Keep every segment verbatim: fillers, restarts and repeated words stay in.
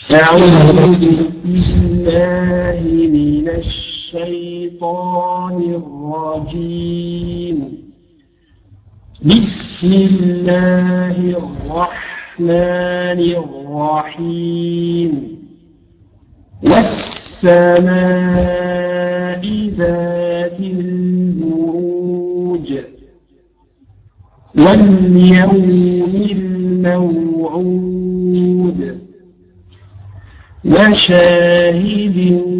أعوذ بالله من الشيطان الرجيم. بسم الله الرحمن الرحيم. والسماء ذات البروج واليوم الموعود وشاهد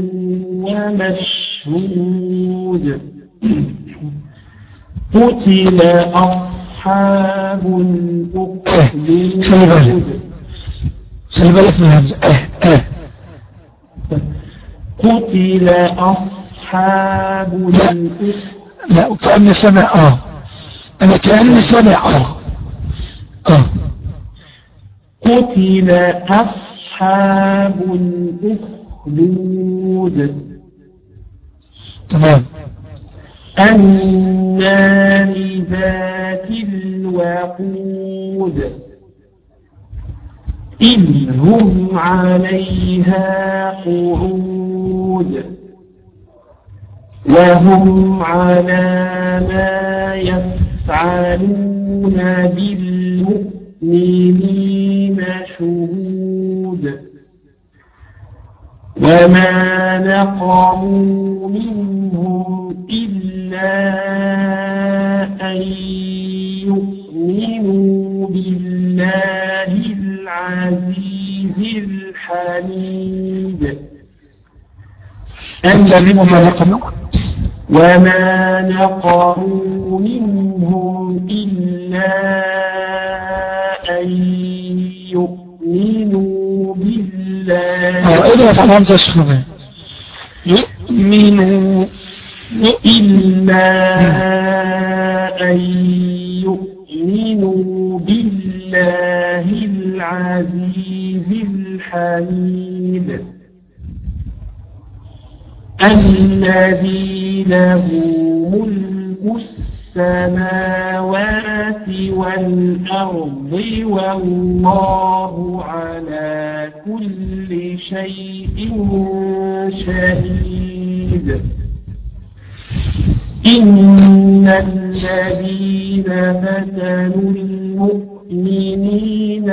ومشهود. قتل أصحاب الأخدود. خلي بالك من الهمزة. قتل أصحاب الأخدود. لا وكأني سمع آه أنا كأني سمع آه آه قتل أصحاب الأخدود. تمام. النار ذات الوقود إذ هم عليها قعود وهم على ما يفعلون بالمؤمنين شهود. وما نقموا منهم إلا أن يؤمنوا بالله العزيز الحميد الذي وما نقموا وما نقموا منهم إلا أن يؤمنوا بالله إذا فعلهم تشخصين يؤمنوا إلا أن يؤمنوا بالله العزيز الحميد الذي له ملك السماوات والأرض والله على كل شيء شهيد. إن الذين فتنوا المؤمنين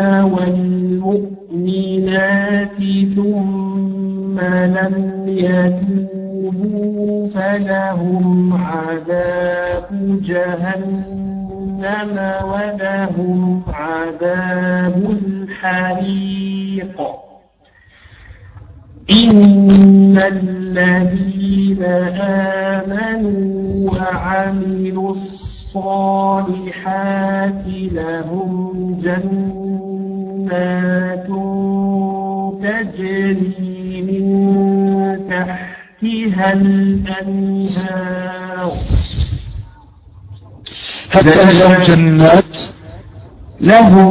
والمؤمنات ثم لم يتوبوا فلهم عذاب جهنم ولهم عذاب الحريق. إن الذين آمنوا وعملوا الصالحات لهم جنات تجري من تحتها الأنهار. لهم جنات لهم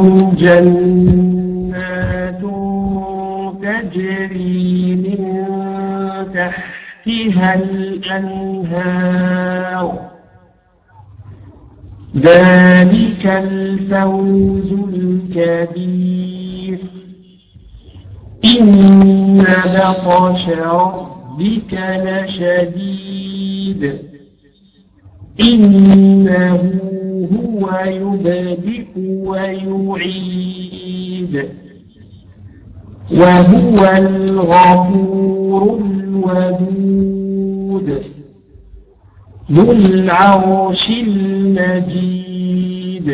جنات تجري من تحتها الأنهار. ذلك الفوز الكبير. إن بطش ربك لشديد. إنه هو يبدئ ويعيد وهو الغفور الودود ذو العرش المجيد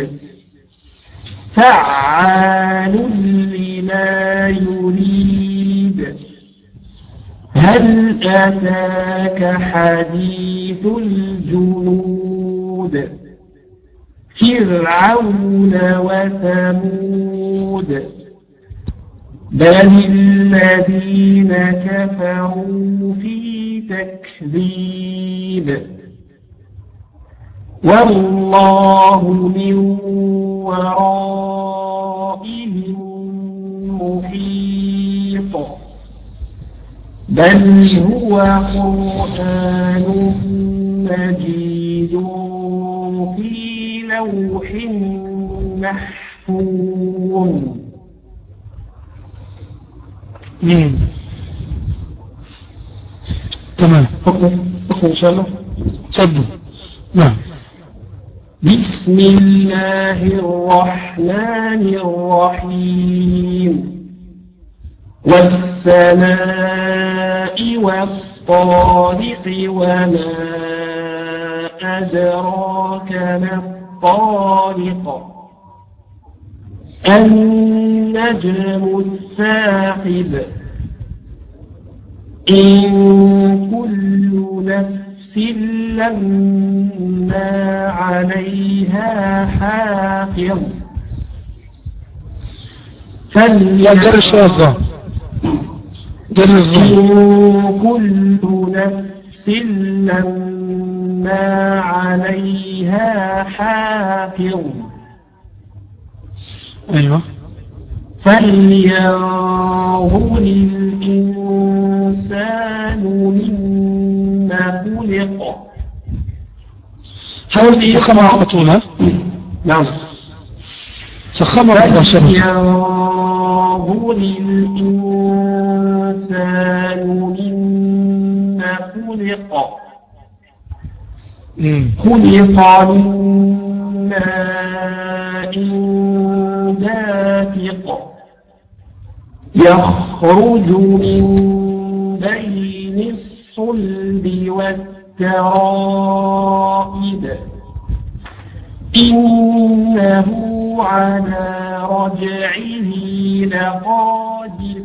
فعال لما يريد. هل أتاك حديث الجنود فرعون وثمود بل الذين كفروا في تكذيب. والله من ورائهم محيط. بل هو قرآن مجيد في لوح محفوظ. مم. تمام. حكم حكم إن شاء الله. تفضل. نعم. بسم الله الرحمن الرحيم. والسماء والطارق وما أدراك ما الطارق النجم الثاقب إن كل نفس لما عليها حافظ فلينظر إن كل نفس لما عليها حافظ. أيوة. فلينظر الإنسان مما خلق. حاول تفخم على طول. ها؟ نعم. فخمر البشر. فلينظر الإنسان مما خلق. خلق من ماء دافق يخرج من بين الصلب والترائب إنه على رجعه لقادر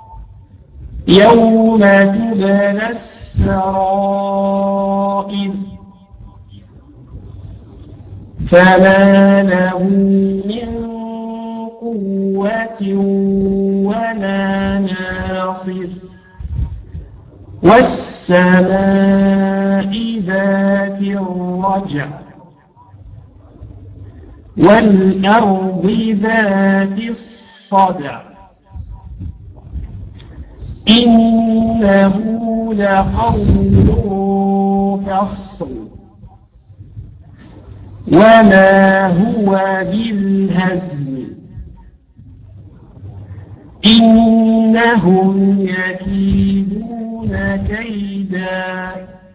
يوم تبلى السرائر فما له من قوة ولا ناصر والسماء ذات الرجع والأرض ذات الصدع إنه لقول فصل وما هو بالهزل إنهم يكيدون كيدا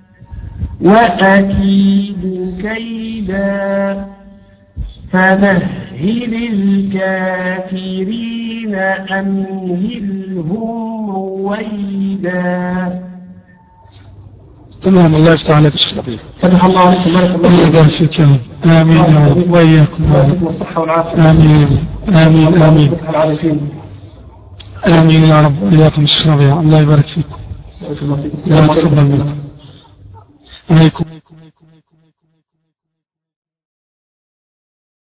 وأكيد كيدا فمهل الكافرين أمهلهم رويدا. تمام. الله يفتح عليك الشيخ لطيف. فتح الله عليكم. بارك الله الله يبارك فيك يا رب. آمين يا رب وإياكم. ويعطيكم الصحة والعافية. آمين آمين آمين العارفين. آمين يا رب وإياكم الشيخ ربيع. الله يبارك فيكم. بارك الله فيكم. الله يتقبل منكم. عليكم.